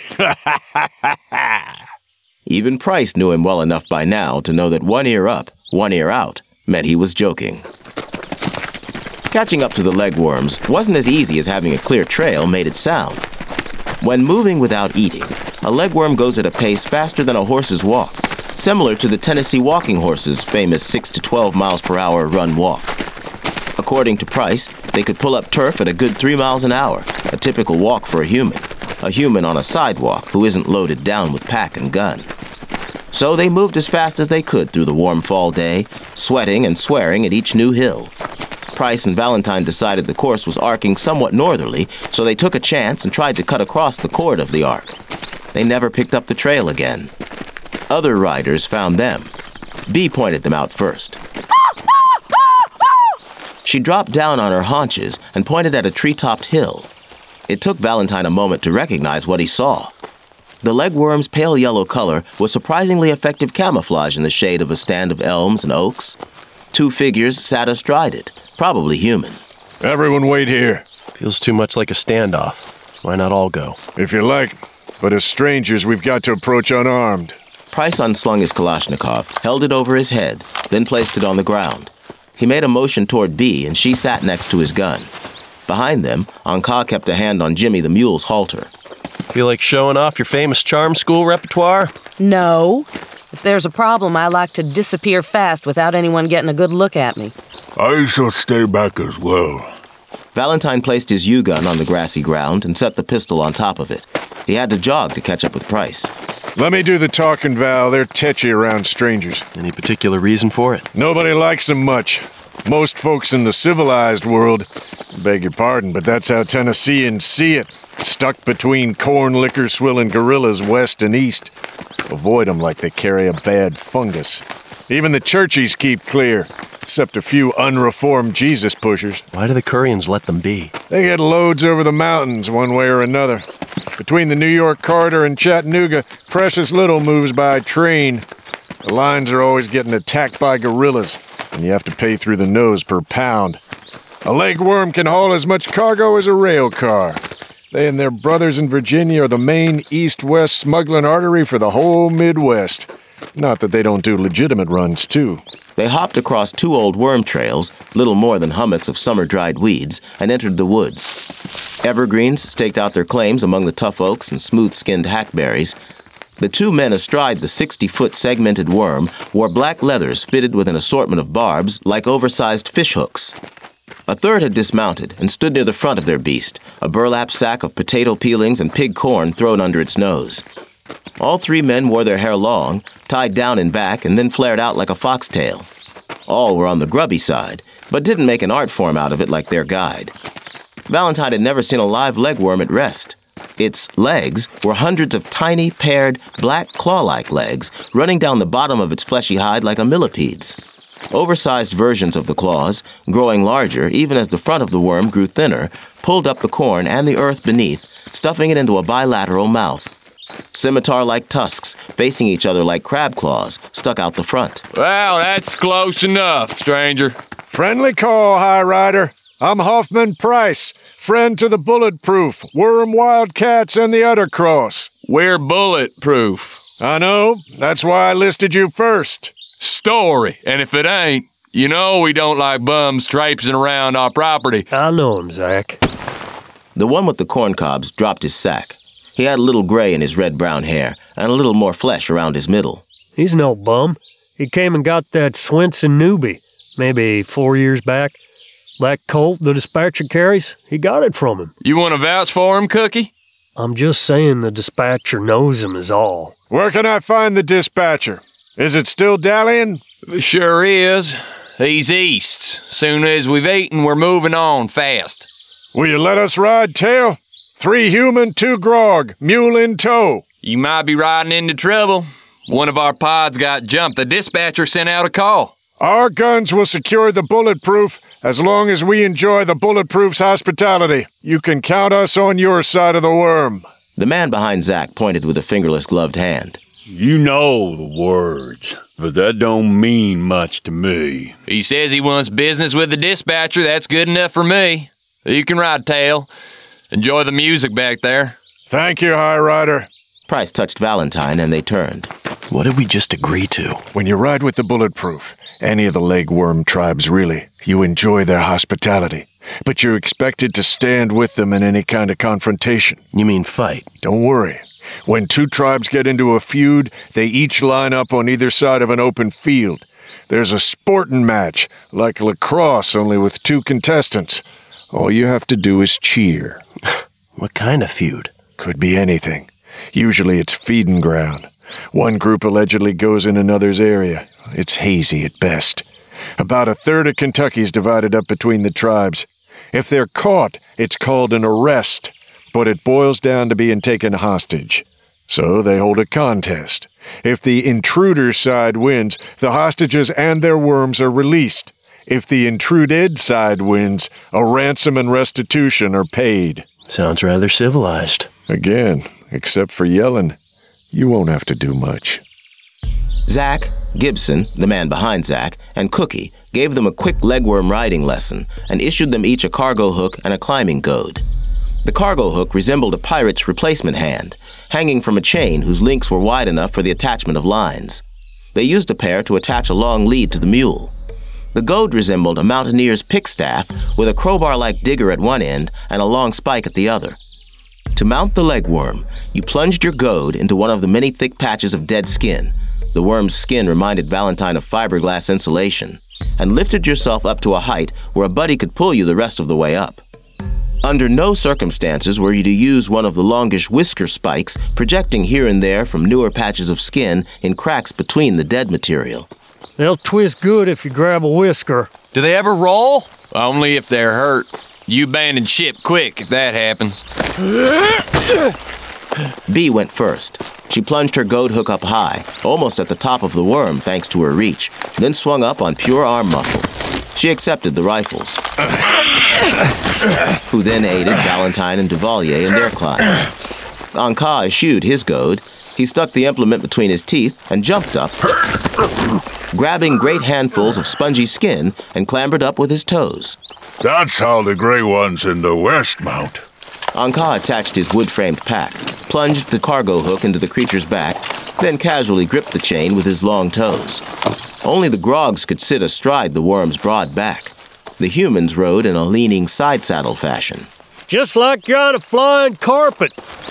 Even Price knew him well enough by now to know that 1 ear up, 1 ear out meant he was joking. Catching up to the legworms wasn't as easy as having a clear trail made it sound. When moving without eating, a legworm goes at a pace faster than a horse's walk, similar to the Tennessee walking horse's famous 6 to 12 miles per hour run-walk. According to Price, they could pull up turf at a good 3 miles an hour, a typical walk for a human on a sidewalk who isn't loaded down with pack and gun. So they moved as fast as they could through the warm fall day, sweating and swearing at each new hill. Price and Valentine decided the course was arcing somewhat northerly, so they took a chance and tried to cut across the chord of the arc. They never picked up the trail again. Other riders found them. Bee pointed them out first. She dropped down on her haunches and pointed at a tree-topped hill. It took Valentine a moment to recognize what he saw. The legworm's pale yellow color was surprisingly effective camouflage in the shade of a stand of elms and oaks. 2 figures sat astride it, probably human. Everyone wait here. Feels too much like a standoff. Why not all go? If you like, but as strangers, we've got to approach unarmed. Price unslung his Kalashnikov, held it over his head, then placed it on the ground. He made a motion toward Bee, and she sat next to his gun. Behind them, Anka kept a hand on Jimmy the mule's halter. Feel like showing off your famous charm school repertoire? No. If there's a problem, I like to disappear fast without anyone getting a good look at me. I shall stay back as well. Valentine placed his U-gun on the grassy ground and set the pistol on top of it. He had to jog to catch up with Price. Let me do the talking, Val. They're tetchy around strangers. Any particular reason for it? Nobody likes them much. Most folks in the civilized world, beg your pardon, but that's how Tennesseans see it. Stuck between corn liquor swilling gorillas west and east. Avoid them like they carry a bad fungus. Even the churchies keep clear. except a few unreformed Jesus pushers. Why do the Curians let them be? They get loads over the mountains one way or another. Between the New York corridor and Chattanooga, precious little moves by train. The lines are always getting attacked by guerrillas, and you have to pay through the nose per pound. A legworm can haul as much cargo as a rail car. They and their brothers in Virginia are the main east-west smuggling artery for the whole Midwest. Not that they don't do legitimate runs, too. They hopped across 2 old worm trails, little more than hummocks of summer-dried weeds, and entered the woods. Evergreens staked out their claims among the tough oaks and smooth-skinned hackberries. The 2 men astride the 60-foot segmented worm wore black leathers fitted with an assortment of barbs like oversized fishhooks. A third had dismounted and stood near the front of their beast, a burlap sack of potato peelings and pig corn thrown under its nose. All 3 men wore their hair long, tied down in back, and then flared out like a foxtail. All were on the grubby side, but didn't make an art form out of it like their guide. Valentine had never seen a live legworm at rest. Its legs were hundreds of tiny, paired, black claw-like legs running down the bottom of its fleshy hide like a millipede's. Oversized versions of the claws, growing larger even as the front of the worm grew thinner, pulled up the corn and the earth beneath, stuffing it into a bilateral mouth. Scimitar-like tusks, facing each other like crab claws, stuck out the front. Well, that's close enough, stranger. Friendly call, High Rider. I'm Hoffman Price, friend to the Bulletproof, Worm Wildcats, and the Ottercross. We're bulletproof. I know. That's why I listed you first. Story. And if it ain't, you know we don't like bums traipsing around our property. I know him, Zach. The one with the corn cobs dropped his sack. He had a little gray in his red-brown hair and a little more flesh around his middle. He's no bum. He came and got that Swenson newbie, maybe 4 years back. That colt the dispatcher carries, he got it from him. You want to vouch for him, Cookie? I'm just saying the dispatcher knows him is all. Where can I find the dispatcher? Is it still dallying? Sure is. He's east. Soon as we've eaten, we're moving on fast. Will you let us ride tail? 3 human, 2 grog, mule in tow. You might be riding into trouble. One of our pods got jumped. The dispatcher sent out a call. Our guns will secure the Bulletproof as long as we enjoy the Bulletproof's hospitality. You can count us on your side of the worm. The man behind Zach pointed with a fingerless gloved hand. You know the words, but that don't mean much to me. He says he wants business with the dispatcher. That's good enough for me. You can ride tail. Enjoy the music back there. Thank you, High Rider. Price touched Valentine and they turned. What did we just agree to? When you ride with the Bulletproof, any of the legworm tribes really, you enjoy their hospitality. But you're expected to stand with them in any kind of confrontation. You mean fight? Don't worry. When 2 tribes get into a feud, they each line up on either side of an open field. There's a sporting match, like lacrosse, only with 2 contestants. All you have to do is cheer. What kind of feud? Could be anything. Usually it's feeding ground. One group allegedly goes in another's area. It's hazy at best. About a third of Kentucky's divided up between the tribes. If they're caught, it's called an arrest, but it boils down to being taken hostage. So they hold a contest. If the intruder's side wins, the hostages and their worms are released. If the intruded side wins, a ransom and restitution are paid. Sounds rather civilized. Again, except for yelling, you won't have to do much. Zach, Gibson, the man behind Zach, and Cookie gave them a quick legworm riding lesson and issued them each a cargo hook and a climbing goad. The cargo hook resembled a pirate's replacement hand, hanging from a chain whose links were wide enough for the attachment of lines. They used a pair to attach a long lead to the mule. The goad resembled a mountaineer's pickstaff with a crowbar-like digger at one end and a long spike at the other. To mount the legworm, you plunged your goad into one of the many thick patches of dead skin. The worm's skin reminded Valentine of fiberglass insulation, and lifted yourself up to a height where a buddy could pull you the rest of the way up. Under no circumstances were you to use one of the longish whisker spikes projecting here and there from newer patches of skin in cracks between the dead material. They'll twist good if you grab a whisker. Do they ever roll? Only if they're hurt. You abandon ship quick if that happens. Bee went first. She plunged her goad hook up high, almost at the top of the worm thanks to her reach, then swung up on pure arm muscle. She accepted the rifles, who then aided Valentine and Duvalier in their climb. Anka eschewed his goad. He stuck the implement between his teeth and jumped up, grabbing great handfuls of spongy skin and clambered up with his toes. That's how the Grey Ones in the West mount. Anka attached his wood-framed pack, plunged the cargo hook into the creature's back, then casually gripped the chain with his long toes. Only the grogs could sit astride the worm's broad back. The humans rode in a leaning side-saddle fashion. Just like you're on a flying carpet.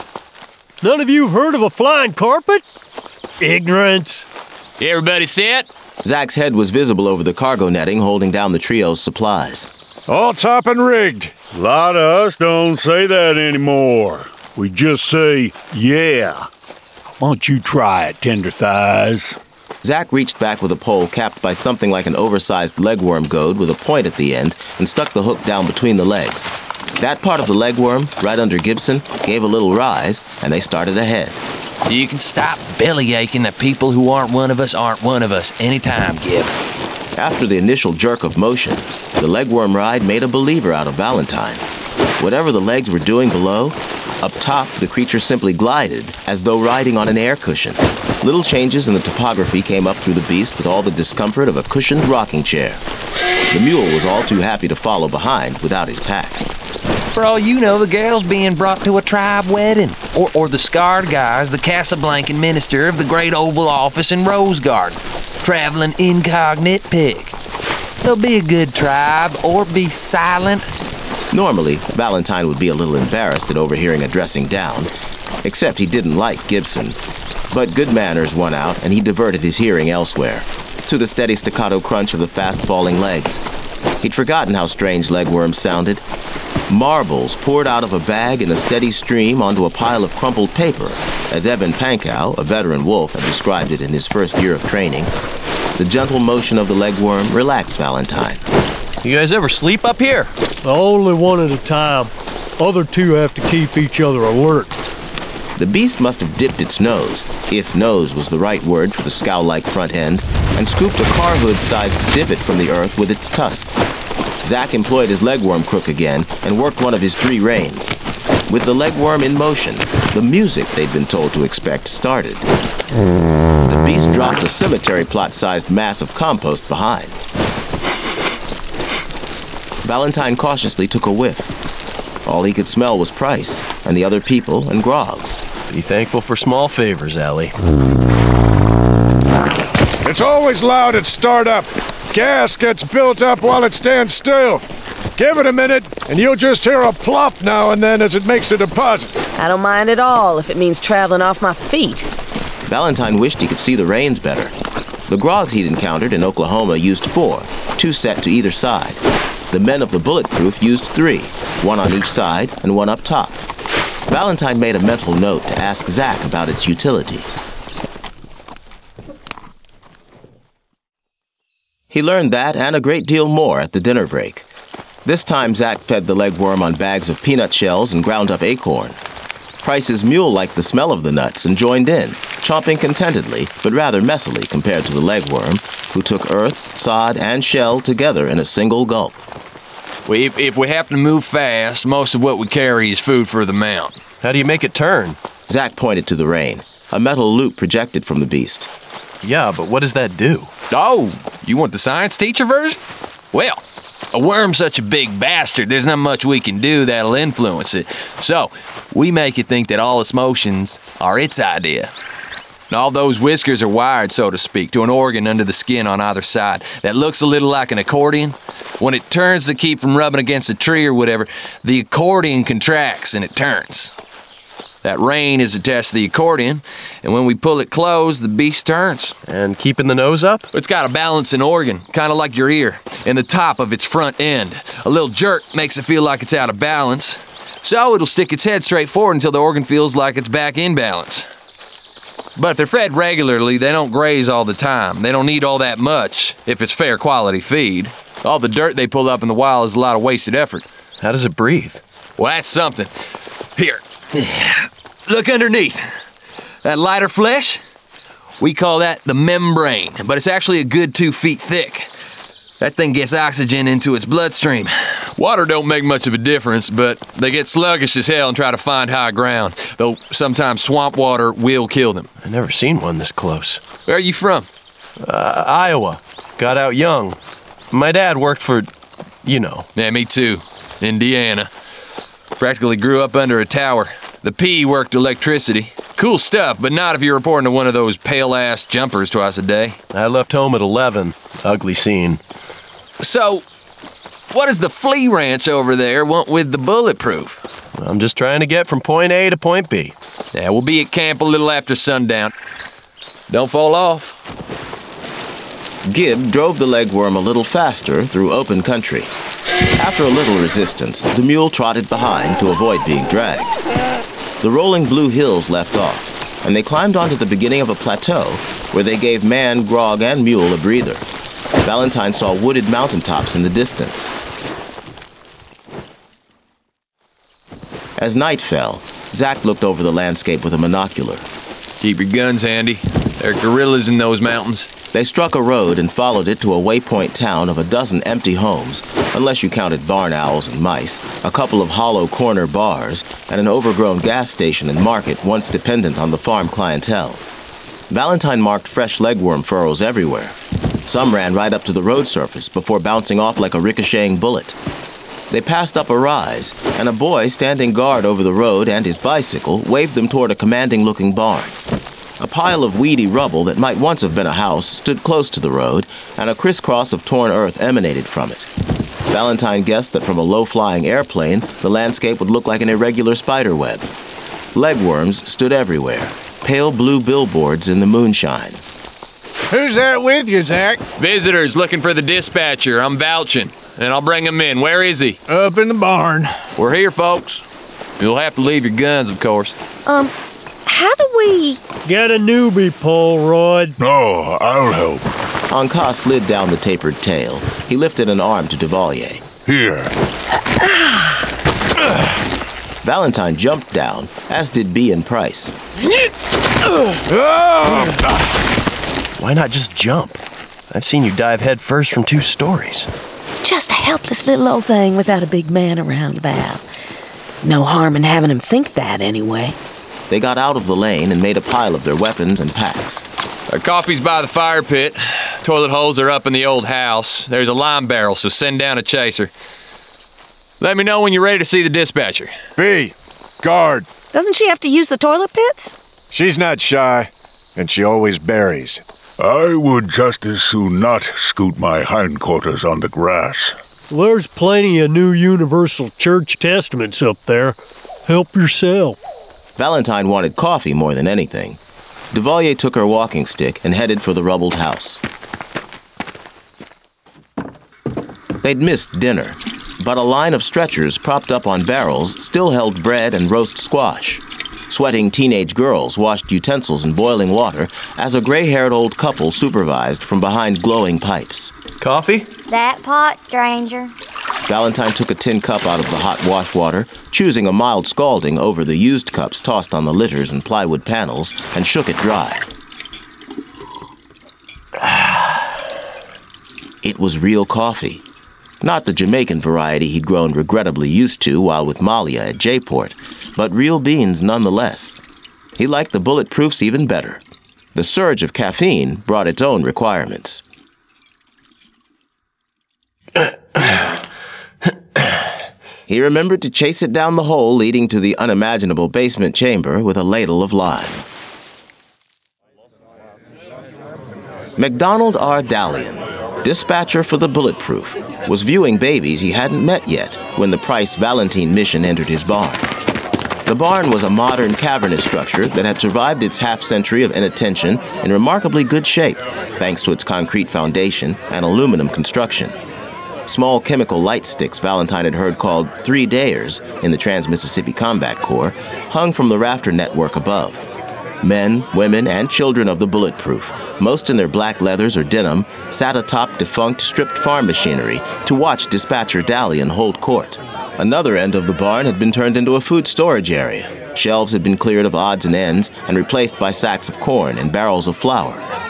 None of you heard of a flying carpet? Ignorance. Everybody set? Zach's head was visible over the cargo netting holding down the trio's supplies. All top and rigged. A lot of us don't say that anymore. We just say, yeah. Why don't you try it, Tender Thighs? Zach reached back with a pole capped by something like an oversized legworm goad with a point at the end and stuck the hook down between the legs. That part of the legworm, right under Gibson, gave a little rise, and they started ahead. You can stop bellyaching that people who aren't one of us anytime, Gib. After the initial jerk of motion, the legworm ride made a believer out of Valentine. Whatever the legs were doing below, up top the creature simply glided, as though riding on an air cushion. Little changes in the topography came up through the beast with all the discomfort of a cushioned rocking chair. The mule was all too happy to follow behind without his pack. For all you know, the gal's being brought to a tribe wedding. Or the scarred guy's the Casablancan minister of the great Oval Office in Rose Garden. Traveling incognite pig. So be a good tribe, or be silent. Normally, Valentine would be a little embarrassed at overhearing a dressing down, except he didn't like Gibson. But good manners won out, and he diverted his hearing elsewhere, to the steady staccato crunch of the fast-falling legs. He'd forgotten how strange legworms sounded. Marbles poured out of a bag in a steady stream onto a pile of crumpled paper, as Evan Pankow, a veteran wolf, had described it in his first year of training. The gentle motion of the legworm relaxed Valentine. You guys ever sleep up here? Only one at a time. Other two have to keep each other alert. The beast must have dipped its nose, if nose was the right word for the scow-like front end, and scooped a car hood-sized divot from the earth with its tusks. Zach employed his legworm crook again and worked one of his 3 reins. With the legworm in motion, the music they'd been told to expect started. The beast dropped a cemetery plot-sized mass of compost behind. Valentine cautiously took a whiff. All he could smell was Price, and the other people and grogs. Be thankful for small favors, Allie. It's always loud at startup. Gas gets built up while it stands still. Give it a minute, and you'll just hear a plop now and then as it makes a deposit. I don't mind at all if it means traveling off my feet. Valentine wished he could see the reins better. The grogs he'd encountered in Oklahoma used 4, 2 set to either side. The men of the Bulletproof used 3, 1 on each side and 1 up top. Valentine made a mental note to ask Zach about its utility. He learned that and a great deal more at the dinner break. This time Zach fed the legworm on bags of peanut shells and ground up acorn. Price's mule liked the smell of the nuts and joined in, chomping contentedly, but rather messily compared to the legworm, who took earth, sod, and shell together in a single gulp. Well, if we happen to move fast, most of what we carry is food for the mount. How do you make it turn? Zach pointed to the rein. A metal loop projected from the beast. Yeah, but what does that do? Oh, you want the science teacher version? Well, a worm's such a big bastard, there's not much we can do that'll influence it. So, we make it think that all its motions are its idea. And all those whiskers are wired, so to speak, to an organ under the skin on either side that looks a little like an accordion. When it turns to keep from rubbing against a tree or whatever, the accordion contracts and it turns. That rein is attached to the accordion, and when we pull it closed, the beast turns. And keeping the nose up? It's got a balancing organ, kind of like your ear, in the top of its front end. A little jerk makes it feel like it's out of balance, so it'll stick its head straight forward until the organ feels like it's back in balance. But if they're fed regularly, they don't graze all the time. They don't need all that much if it's fair quality feed. All the dirt they pull up in the wild is a lot of wasted effort. How does it breathe? Well, that's something. Here, look underneath. That lighter flesh, we call that the membrane, but it's actually a good 2 feet thick. That thing gets oxygen into its bloodstream. Water don't make much of a difference, but they get sluggish as hell and try to find high ground, though sometimes swamp water will kill them. I've never seen one this close. Where are you from? Iowa. Got out young. My dad worked for, you know. Yeah, me too. Indiana. Practically grew up under a tower. The P worked electricity. Cool stuff, but not if you're reporting to one of those pale-ass jumpers twice a day. I left home at 11. Ugly scene. So, what does the flea ranch over there want with the bulletproof? I'm just trying to get from point A to point B. Yeah, we'll be at camp a little after sundown. Don't fall off. Gib drove the legworm a little faster through open country. After a little resistance, the mule trotted behind to avoid being dragged. The rolling blue hills left off, and they climbed onto the beginning of a plateau where they gave man, Grog, and mule a breather. Valentine saw wooded mountaintops in the distance. As night fell, Zack looked over the landscape with a monocular. Keep your guns handy. There are gorillas in those mountains. They struck a road and followed it to a waypoint town of a dozen empty homes, unless you counted barn owls and mice, a couple of hollow corner bars, and an overgrown gas station and market once dependent on the farm clientele. Valentine marked fresh legworm furrows everywhere. Some ran right up to the road surface before bouncing off like a ricocheting bullet. They passed up a rise, and a boy standing guard over the road and his bicycle waved them toward a commanding-looking barn. A pile of weedy rubble that might once have been a house stood close to the road, and a crisscross of torn earth emanated from it. Valentine guessed that from a low-flying airplane, the landscape would look like an irregular spiderweb. Legworms stood everywhere, pale blue billboards in the moonshine. Who's that with you, Zack? Visitors looking for the dispatcher. I'm vouching, and I'll bring him in. Where is he? Up in the barn. We're here, folks. You'll have to leave your guns, of course. How do we... Get a newbie pole, Rod. No, I'll help. Anka slid down the tapered tail. He lifted an arm to Duvalier. Here. Valentine jumped down, as did B and Price. Why not just jump? I've seen you dive head first from 2 stories. Just a helpless little old thing without a big man around, Val. No harm in having him think that, anyway. They got out of the lane and made a pile of their weapons and packs. Our coffee's by the fire pit. Toilet holes are up in the old house. There's a lime barrel, so send down a chaser. Let me know when you're ready to see the dispatcher. B, guard. Doesn't she have to use the toilet pits? She's not shy, and she always buries. I would just as soon not scoot my hindquarters on the grass. There's plenty of new Universal Church Testaments up there. Help yourself. Valentine wanted coffee more than anything. Duvalier took her walking stick and headed for the rubbled house. They'd missed dinner, but a line of stretchers propped up on barrels still held bread and roast squash. Sweating teenage girls washed utensils in boiling water as a gray-haired old couple supervised from behind glowing pipes. Coffee? That pot, stranger. Valentine took a tin cup out of the hot wash water, choosing a mild scalding over the used cups tossed on the litters and plywood panels, and shook it dry. It was real coffee. Not the Jamaican variety he'd grown regrettably used to while with Malia at J-Port, but real beans nonetheless. He liked the bulletproofs even better. The surge of caffeine brought its own requirements. He remembered to chase it down the hole leading to the unimaginable basement chamber with a ladle of lime. MacDonald R. Dallion, dispatcher for the Bulletproof, was viewing babies he hadn't met yet when the Price Valentine mission entered his barn. The barn was a modern cavernous structure that had survived its half-century of inattention in remarkably good shape, thanks to its concrete foundation and aluminum construction. Small chemical light sticks Valentine had heard called 3-dayers in the Trans-Mississippi Combat Corps hung from the rafter network above. Men, women, and children of the Bulletproof, most in their black leathers or denim, sat atop defunct, stripped farm machinery to watch dispatcher Dallion hold court. Another end of the barn had been turned into a food storage area. Shelves had been cleared of odds and ends and replaced by sacks of corn and barrels of flour.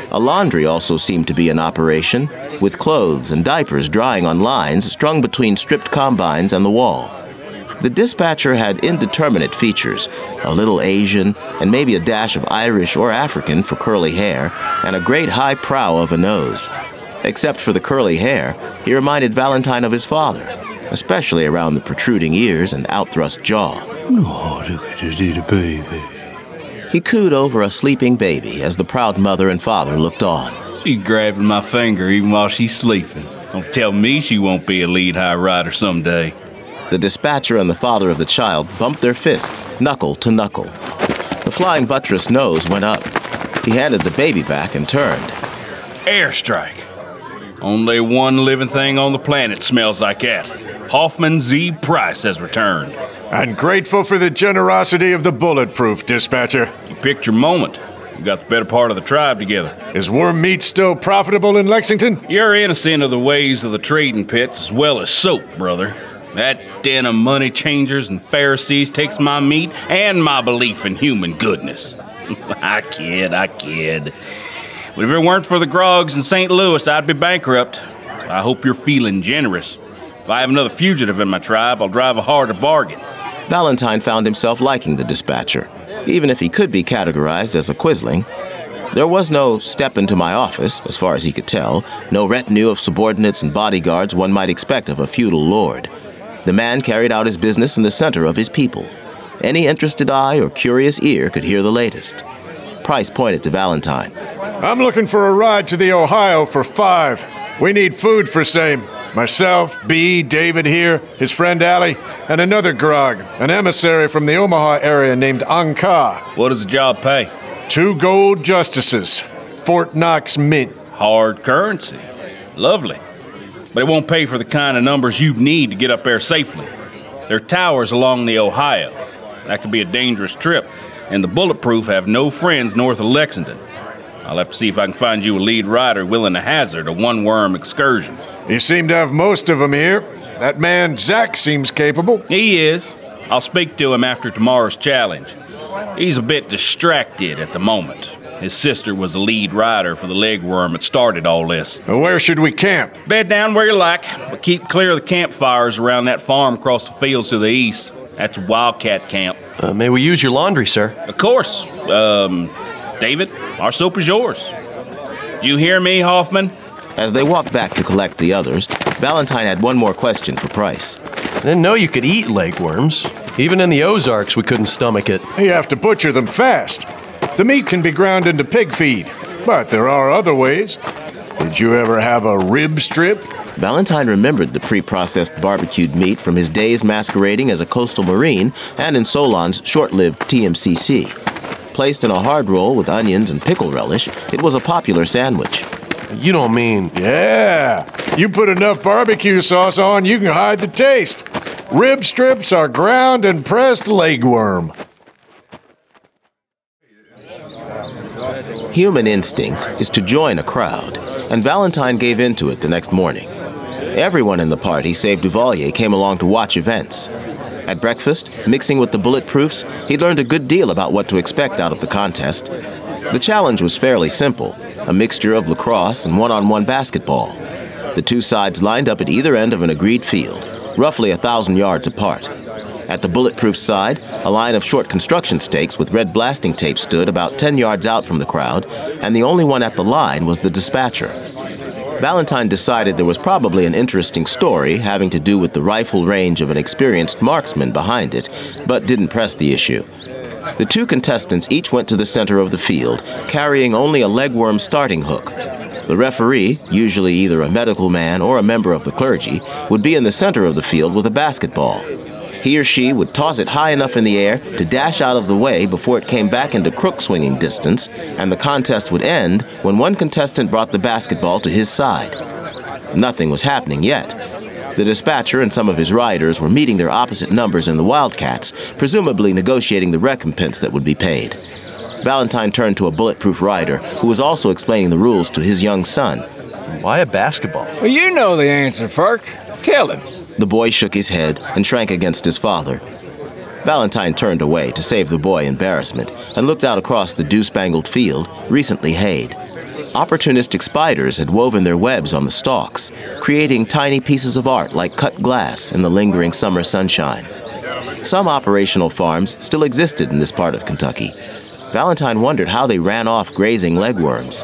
A laundry also seemed to be in operation, with clothes and diapers drying on lines strung between stripped combines and the wall. The dispatcher had indeterminate features, a little Asian, and maybe a dash of Irish or African for curly hair, and a great high prow of a nose. Except for the curly hair, he reminded Valentine of his father, especially around the protruding ears and outthrust jaw. Oh, look at this little baby. He cooed over a sleeping baby as the proud mother and father looked on. She's grabbing my finger even while she's sleeping. Don't tell me she won't be a lead high rider someday. The dispatcher and the father of the child bumped their fists, knuckle to knuckle. The flying buttress nose went up. He handed the baby back and turned. Airstrike. Only one living thing on the planet smells like that. Hoffman Z. Price has returned. And grateful for the generosity of the Bulletproof, dispatcher. You picked your moment. You got the better part of the tribe together. Is worm meat still profitable in Lexington? You're innocent of the ways of the trading pits as well as soap, brother. That den of money changers and Pharisees takes my meat and my belief in human goodness. I kid. But if it weren't for the grogs in St. Louis, I'd be bankrupt. I hope you're feeling generous. If I have another fugitive in my tribe, I'll drive a harder bargain. Valentine found himself liking the dispatcher, even if he could be categorized as a quisling. There was no step into my office, as far as he could tell, no retinue of subordinates and bodyguards one might expect of a feudal lord. The man carried out his business in the center of his people. Any interested eye or curious ear could hear the latest. Price pointed to Valentine. I'm looking for a ride to the Ohio for 5. We need food for same. Myself, B, David here, his friend Allie, and another grog, an emissary from the Omaha area named Anka. What does the job pay? 2 gold justices. Fort Knox Mint. Hard currency. Lovely. But it won't pay for the kind of numbers you'd need to get up there safely. There are towers along the Ohio. That could be a dangerous trip, and the Bulletproof have no friends north of Lexington. I'll have to see if I can find you a lead rider willing to hazard a one-worm excursion. You seem to have most of them here. That man, Zach, seems capable. He is. I'll speak to him after tomorrow's challenge. He's a bit distracted at the moment. His sister was the lead rider for the legworm that started all this. Where should we camp? Bed down where you like, but keep clear of the campfires around that farm across the fields to the east. That's Wildcat Camp. May we use your laundry, sir? Of course. David, our soap is yours. Did you hear me, Hoffman? As they walked back to collect the others, Valentine had one more question for Price. I didn't know you could eat legworms. Even in the Ozarks, we couldn't stomach it. You have to butcher them fast. The meat can be ground into pig feed, but there are other ways. Did you ever have a rib strip? Valentine remembered the pre-processed barbecued meat from his days masquerading as a coastal marine and in Solon's short-lived TMCC. Placed in a hard roll with onions and pickle relish, it was a popular sandwich. You don't mean... Yeah. You put enough barbecue sauce on, you can hide the taste. Rib strips are ground and pressed legworm. Human instinct is to join a crowd, and Valentine gave in to it the next morning. Everyone in the party save Duvalier came along to watch events. At breakfast, mixing with the Bulletproofs, he learned a good deal about what to expect out of the contest. The challenge was fairly simple, a mixture of lacrosse and one-on-one basketball. The two sides lined up at either end of an agreed field, roughly 1,000 yards apart. At the Bulletproof side, a line of short construction stakes with red blasting tape stood about 10 yards out from the crowd, and the only one at the line was the dispatcher. Valentine decided there was probably an interesting story having to do with the rifle range of an experienced marksman behind it, but didn't press the issue. The two contestants each went to the center of the field, carrying only a legworm starting hook. The referee, usually either a medical man or a member of the clergy, would be in the center of the field with a basketball. He or she would toss it high enough in the air to dash out of the way before it came back into crook-swinging distance, and the contest would end when one contestant brought the basketball to his side. Nothing was happening yet. The dispatcher and some of his riders were meeting their opposite numbers in the Wildcats, presumably negotiating the recompense that would be paid. Valentine turned to a Bulletproof rider who was also explaining the rules to his young son. Why a basketball? Well, you know the answer, Ferk. Tell him. The boy shook his head and shrank against his father. Valentine turned away to save the boy embarrassment and looked out across the dew-spangled field, recently hayed. Opportunistic spiders had woven their webs on the stalks, creating tiny pieces of art like cut glass in the lingering summer sunshine. Some operational farms still existed in this part of Kentucky. Valentine wondered how they ran off grazing legworms.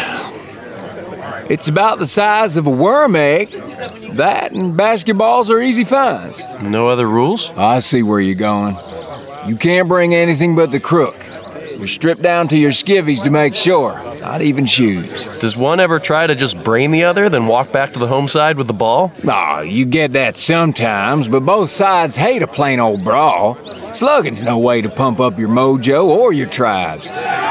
It's about the size of a worm egg. That and basketballs are easy finds. No other rules? I see where you're going. You can't bring anything but the crook. You're stripped down to your skivvies to make sure. Not even shoes. Does one ever try to just brain the other, then walk back to the home side with the ball? Aw, you get that sometimes, but both sides hate a plain old brawl. Slugging's no way to pump up your mojo or your tribes.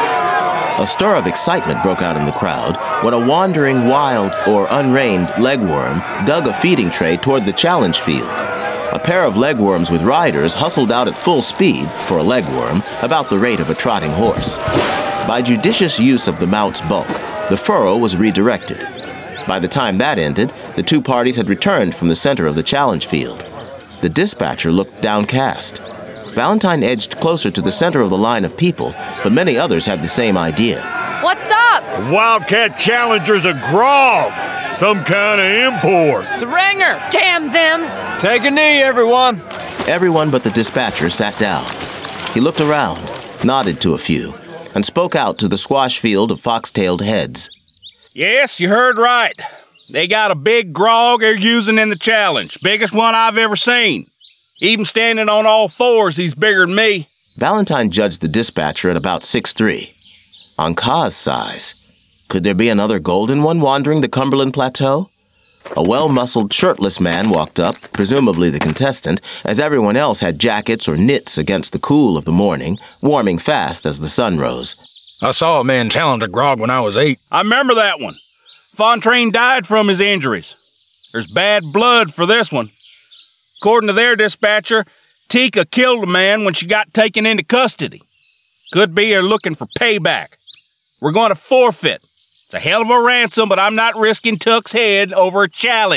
A stir of excitement broke out in the crowd when a wandering wild or unreined legworm dug a feeding tray toward the challenge field. A pair of legworms with riders hustled out at full speed, for a legworm, about the rate of a trotting horse. By judicious use of the mount's bulk, the furrow was redirected. By the time that ended, the two parties had returned from the center of the challenge field. The dispatcher looked downcast. Valentine edged closer to the center of the line of people, but many others had the same idea. What's up? The Wildcat Challenger's a grog. Some kind of import. It's a ringer. Damn them. Take a knee, everyone. Everyone but the dispatcher sat down. He looked around, nodded to a few, and spoke out to the squash field of fox-tailed heads. Yes, you heard right. They got a big grog they're using in the challenge. Biggest one I've ever seen. Even standing on all fours, he's bigger than me. Valentine judged the dispatcher at about 6'3". On Ka's size, could there be another golden one wandering the Cumberland Plateau? A well-muscled, shirtless man walked up, presumably the contestant, as everyone else had jackets or knits against the cool of the morning, warming fast as the sun rose. I saw a man challenge a grog when I was 8. I remember that one. Fontaine died from his injuries. There's bad blood for this one. According to their dispatcher, Tika killed a man when she got taken into custody. Could be her looking for payback. We're going to forfeit. It's a hell of a ransom, but I'm not risking Tuck's head over a challenge.